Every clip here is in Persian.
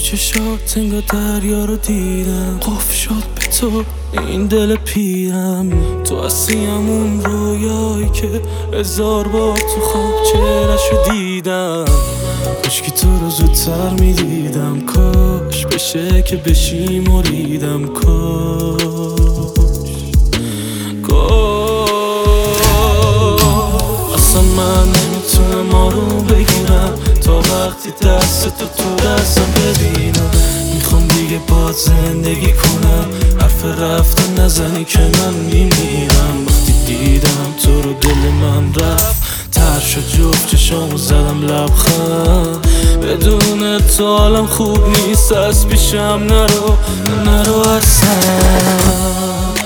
چشات انگار دریا رو دیدم، قف شد به تو این دل پیرم. تو هستی همون رویایی که 1000 بار تو خواب چهره‌شو دیدم. کاش که تو رو زودتر میدیدم، کاش بشه که بشی مریدم، اصلا من نمیتونم آروم بگیرم تا وقتی دست تو دستم ببینم. میخوام دیگه باد زندگی کنم، حرف رفتن نزنی که من میمیرم. وقتی دیدم تو رو دل من رفت، تر شد جفت چشامو زدم لبخند. بدون تو حالم خوب نیست، از پیشم نرو اصلا.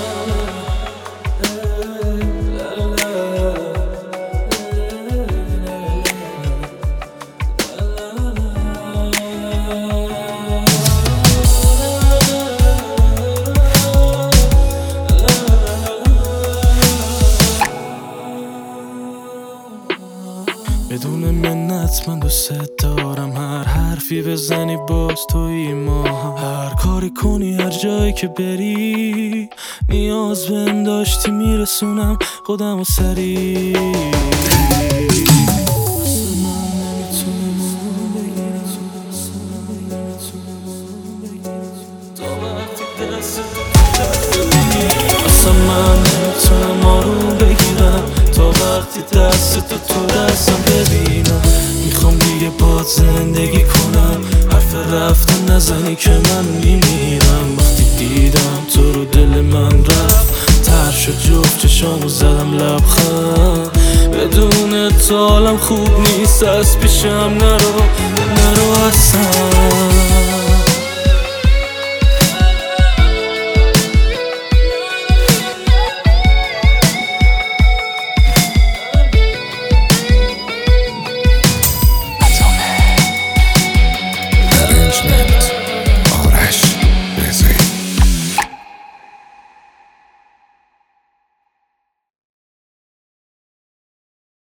بدون منت من دوست دارم، هر حرفی بزنی باز توی ما، هر کاری کنی هر جایی که بری. نیاز بهم داشتی میرسونم خودم و سری. اصلا من نمیتونم آروم بگیرم تا وقتی دست تو دستم ببینم. میخوام دیگه باد زندگی کنم، حرف رفتن نزنی که من میمیرم. وقتی دیدم تو رو دل من رفت، تر شد جفت چشامو زدم لبخند. بدون تو حالم خوب نیست، از پیشم نرو اصلا.